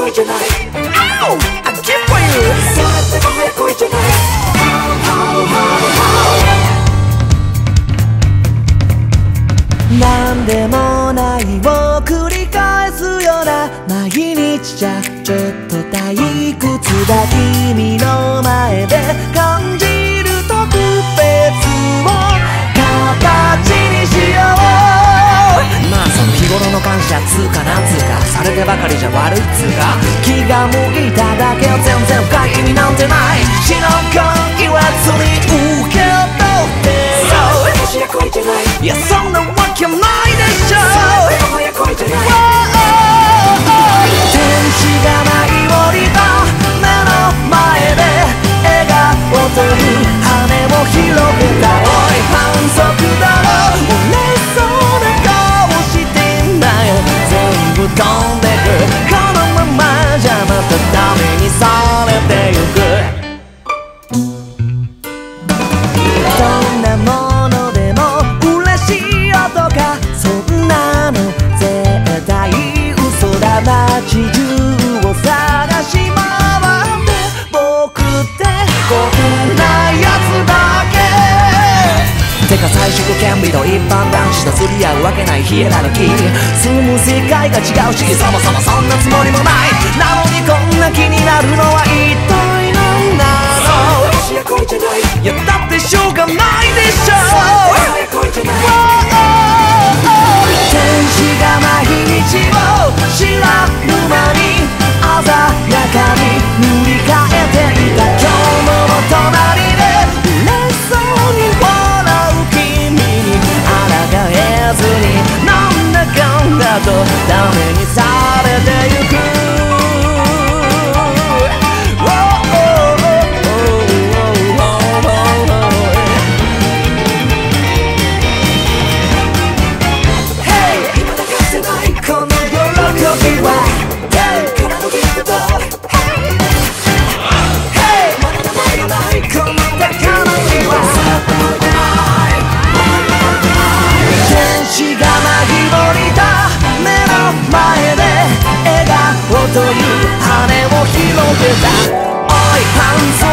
恋じゃない Ow! I give for you それってもはや恋じゃないなんでもないを繰り返すような毎日じゃちょっと退屈だ君の前で感じる特別を形にしようまあその日頃の感謝つうかなんつうかされてばかりじゃ悪いっつうか気が向いただけは全然深い意味なんてない死の恋言わずに受け取ってよ星や恋じゃないいやそんなわけないでしょそれってもはや恋じゃない天使が舞い降りた目の前で笑顔という羽を広げたおい反則だろ嬉しそうな顔してんだよ全部飛んでくこのままじゃまたダメにされてゆくどんなものでも嬉しい音がそんなの絶対嘘だ街中を探し回って僕ってこんなやつだけてか最初権利と一般男子と釣り合うわけないヒエラルキー住む世界が違うしそもそもそんなつもりもないなのにこんな気になるのは一体なんだろう私や恋じゃないいやだってしょうがないでしょ恋じゃない天使が毎日を知らぬ間に鮮やかに塗り替えていた今日も隣で嬉しそうに笑う君に抗えずになんだかんだとダメにされてゆくという羽を広げたおい反則